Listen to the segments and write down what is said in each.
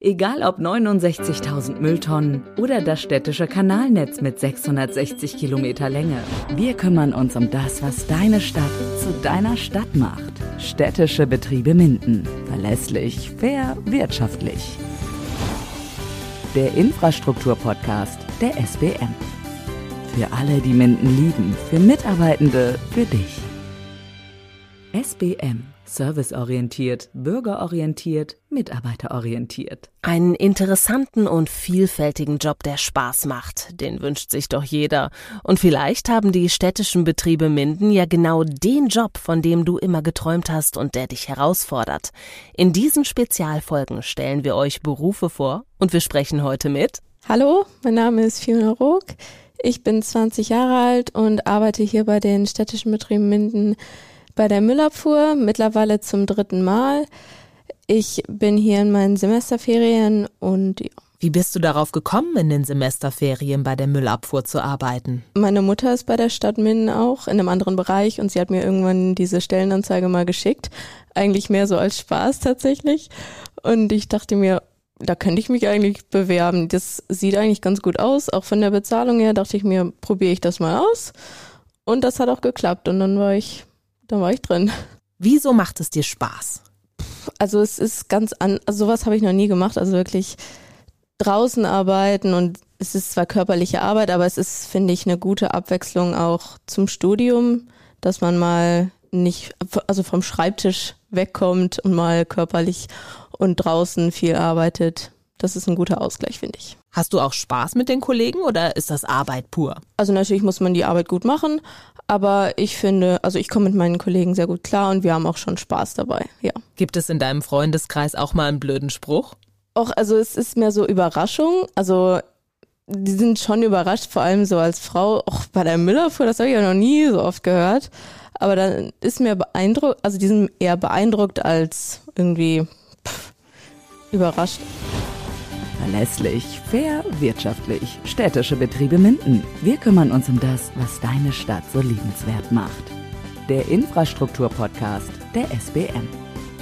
Egal ob 69.000 Mülltonnen oder das städtische Kanalnetz mit 660 Kilometer Länge. Wir kümmern uns um das, was deine Stadt zu deiner Stadt macht. Städtische Betriebe Minden. Verlässlich, fair, wirtschaftlich. Der Infrastruktur-Podcast der SBM. Für alle, die Minden lieben, für Mitarbeitende, für dich. SBM. Serviceorientiert, bürgerorientiert, mitarbeiterorientiert. Einen interessanten und vielfältigen Job, der Spaß macht, den wünscht sich doch jeder. Und vielleicht haben die städtischen Betriebe Minden ja genau den Job, von dem du immer geträumt hast und der dich herausfordert. In diesen Spezialfolgen stellen wir euch Berufe vor und wir sprechen heute mit... Hallo, mein Name ist Fiona Rook. Ich bin 20 Jahre alt und arbeite hier bei den städtischen Betrieben Minden bei der Müllabfuhr, mittlerweile zum 3. Mal. Ich bin hier in meinen Semesterferien und ja. Wie bist du darauf gekommen, in den Semesterferien bei der Müllabfuhr zu arbeiten? Meine Mutter ist bei der Stadt Minden auch in einem anderen Bereich und sie hat mir irgendwann diese Stellenanzeige mal geschickt. Eigentlich mehr so als Spaß tatsächlich. Und ich dachte mir, da könnte ich mich eigentlich bewerben. Das sieht eigentlich ganz gut aus. Auch von der Bezahlung her dachte ich mir, probiere ich das mal aus. Und das hat auch geklappt und dann war ich drin. Wieso macht es dir Spaß? Also es ist also sowas habe ich noch nie gemacht, also wirklich draußen arbeiten und es ist zwar körperliche Arbeit, aber es ist, finde ich, eine gute Abwechslung auch zum Studium, dass man mal nicht, also vom Schreibtisch wegkommt und mal körperlich und draußen viel arbeitet. Das ist ein guter Ausgleich, finde ich. Hast du auch Spaß mit den Kollegen oder ist das Arbeit pur? Also natürlich muss man die Arbeit gut machen, aber ich finde, also ich komme mit meinen Kollegen sehr gut klar und wir haben auch schon Spaß dabei, ja. Gibt es in deinem Freundeskreis auch mal einen blöden Spruch? Auch, also es ist mehr so Überraschung, also die sind schon überrascht, vor allem so als Frau, auch bei der Müllabfuhr, das habe ich ja noch nie so oft gehört, aber dann ist mir beeindruckt, also die sind eher beeindruckt als irgendwie überrascht. Verlässlich, fair, wirtschaftlich. Städtische Betriebe Minden. Wir kümmern uns um das, was deine Stadt so liebenswert macht. Der Infrastruktur-Podcast der SBM.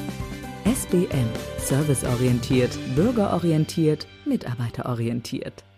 SBM. Serviceorientiert, bürgerorientiert, mitarbeiterorientiert.